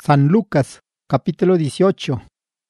San Lucas, capítulo 18.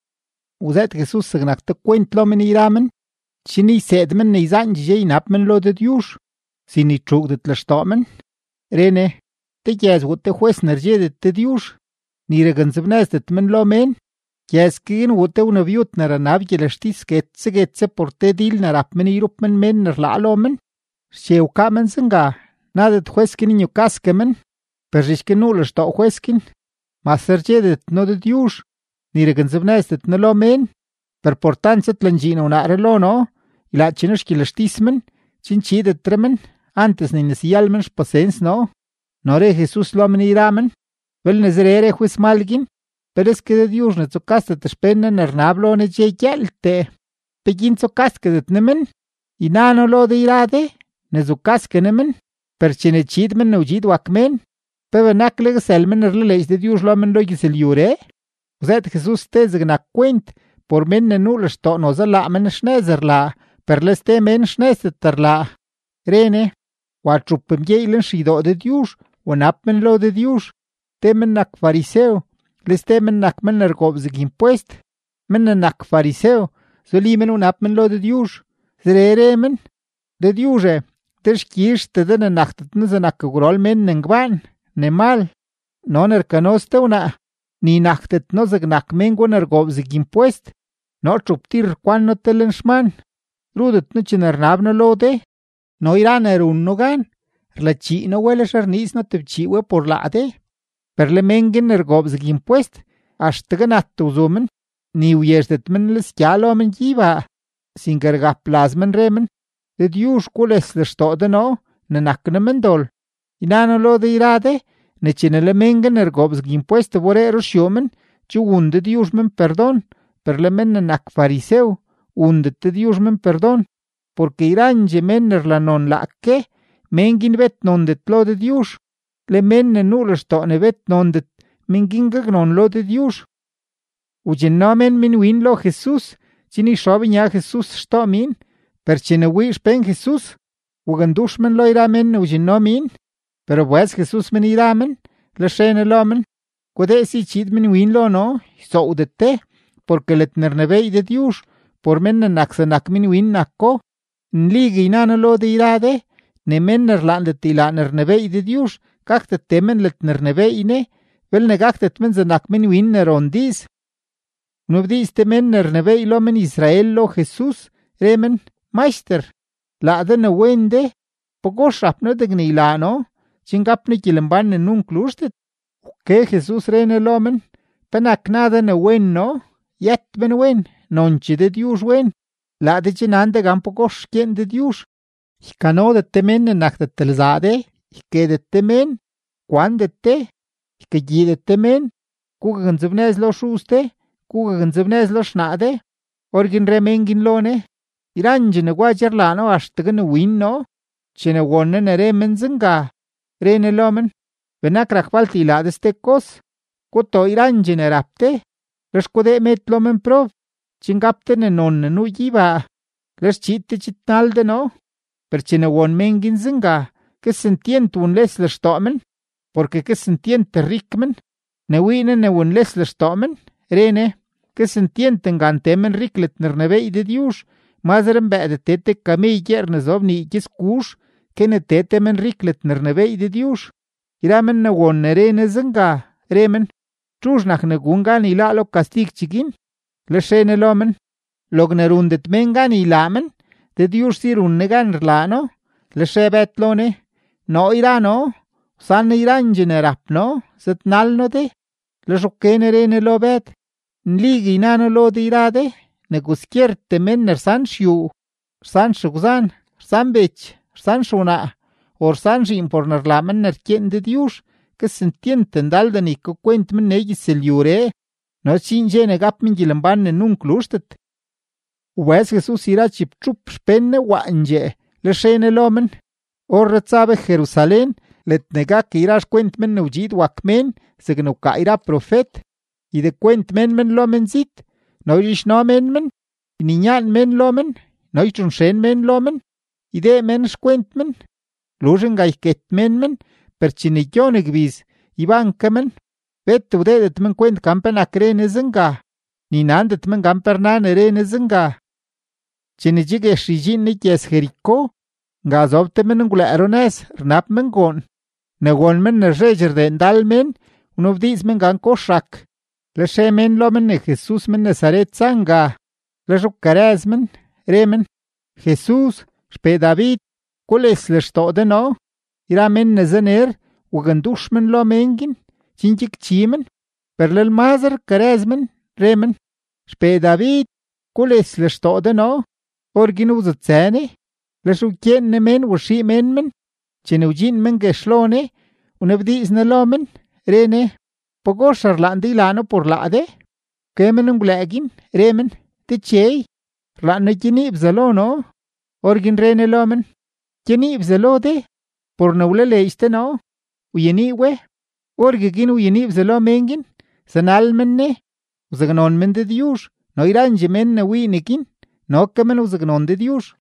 Uzet Jesús săgnac tăcuent lomen iramen, și ni sedmen ne izan jei napmen lo de Dios, si ni trug det lăstomen, rene, te jez wut te jues nerje det de Dios, ni regănzăvnez det men lomen, jez kin wut te una viut nara navge lăștis getse porte dil narapmen irupmen men nărla lomen, șeu camen zânga, nadet jueskin niu caskemen, perjishkin nu lăsto jueskin, ma sergedet no de Dios, ni regănzăvnezdet no lo men, per portanțet lăngina una relo no, ila cinușki lăștismen, cincidet tremen, antes ni nesialmen spasens no, nore Jesus lo men iramen, vel nezerere juis malgin, peresque de Dios ne zocastet spenne nernablo ne jegelte, pegin zocaskedet nemen, inano lo de irade, ne zocaske nemen, per cine cidmen ne ugid wakmen, pe venacleg selmen erleleis de Dios lo men lo giseliure, uzet Jesus te zgna cuent, por men ne nu lăsto no zala men schnezerla, per leste men schnezerla. Rene, wa trupem jeilen shido de Dios, wanap men lo de Dios, temen nak fariseo, leste men nak men ergobzig impuest, men nak fariseo, zolimen unap men lo de Dios, zrere men, de Diose, terșchiș te dă naktet năzănak grol men nengban, ne mal, non ercanoste una, ni naktet no zăgnac mengo nergobzig impuest, no truptir quan no telenșman, rudet no cinernabnă lode, no iran erun no gan, rlăci no wele șarnis no tevciwe por lade, per le mengen nergobzig impuest, aștăgănat uzumen, ni uieștet men lăschialo men jiva, singerga plasmen remen, de Dios cules le stode no, ne nakne mendol, inano lo de irade, ne cinele mengen ergobzig impuest vore rosiomen, ci unde Dios men perdon, per le men nak fariseu, unde te Dios men perdon, porque irange menner la non laque, mengin vet non det lo de Dios, le menne nu le stone vet non det, mengin gagnon lo de Dios. Ugen nomen min win lo Jesus, cini shoben ya Jesus sto min, per cine wish pen Jesus, ugandush men lo iramen ugen nomin, pero pues Jesus men iramen, le shene lomen, quode si chid men win lo no, so udete, porque let nernevei de Dios, por men naksanak min win nakko, nligi inano lo de irade, ne men nerlandet ila nernevei de Dios, kaktet temen let nernevei ne, vel negaktet men zanak min win nerondis. Nubdis temen nernevei lo men Israel lo Jesus, remen, Meister, la de ne wende, pogoshap no de gnilano, chingap ne kilemban ne nun klustet, que Jesus rene lomen, penak nada ne wen no, yet ben wen, nonchi de Dios wen, la de chinande gam pogosh kien de Dios, hikano de temen ne nak de telzade, hike de temen, kwan de te, hike gi de temen, kuga gânzăvnez lo shuste, kuga gânzăvnez lo shnade, orgin remengin lone, irange ne guagerlano ashtăgă win no, cine wonne ne remen zânga, rene lomen, venac rachvalti la de stecos, coto irange ne rapte, rășcode met lomen prov, cingapte ne nonne nu jiva, rășcite citnalde no, per cine won mengin zânga, că sentient un les lăstomen, porque că sentient ricmen, ne wine ne un les lăstomen, rene, că sentient îngantemen riclet nernevei de Dios, mazeren bea de tete camei gierne zovni ikis kush, că ne tete men riclet nernevei de Dios. Iramen ne won ne rene zânga, remen, trujnach ne gungan ila lo castig chigin, lășene lomen, log ne rundet mengan ilamen, de Dios sirun negan rlano, lășe bet lone, no irano, san irange ne rapno, zet nalno de, lășochene rene lo bet, nligi nano lo de irade, ne guskierte menner san shiu, san shugzan, san bech, san shuna, or san jim por nerlamen nerkien de Dios, că sentienten daldani că cuent men negi seliure, no cinge ne gap min gilemban ne nun klustet. Ues Jesus ira chip chup spenne wanje, le shene lomen, or rățabe Jerusalem, let nega că iraș cuent men neugid wakmen, se gnuca ira profet, i de cuent men lomen zit, no ish no men, niñan men lomen, no ichun shen men lomen, i de men shquent men, lujen gai ket men, per cine gioneg vis, i banca men, Bet wdeedet men kwent gan pe nac rene zenga, ni nandet men gan per nane rene zenga. Chine chiguex rilliin gyes Jericó, nga zobte men ngulëë nez rnap men goon. Negon men ne zhech rdee ndal men, wnabdiiz men gan cox rac. Lex re men lo men ne Jesús men Nazaret zanga. Lex wcarëz men, re men: ―Jesús, xpee David, cules lextoo de noo. Ira men ne zener wagandux men lo men guin, chin gyicchi men. Per lel mazar carëz men, re men: ―Xpee David, cules lextoo de noo. Orguin wzatsëne. Lex wquie'n ne men waxii men men. Chine wdxi'n men guex lo ne, wnabdiiz ne lo men, re ne: ¿Pa gox rla'n de ilaa noo por laa de? Wque men ngulëë guin, re men: ―Techey, rla'n noo gyinii bzalo noo. Orguin re ne lo men: ―Gyinii bzalo de, por ne wlaleedx de noo. Wyenii we. Orgueguin wyenii bzalo men guin, zanal men ne. Wzacnon men Dëdyuzh, no iranche men ne wii neguin, noque men wzacnon Dëdyuzh.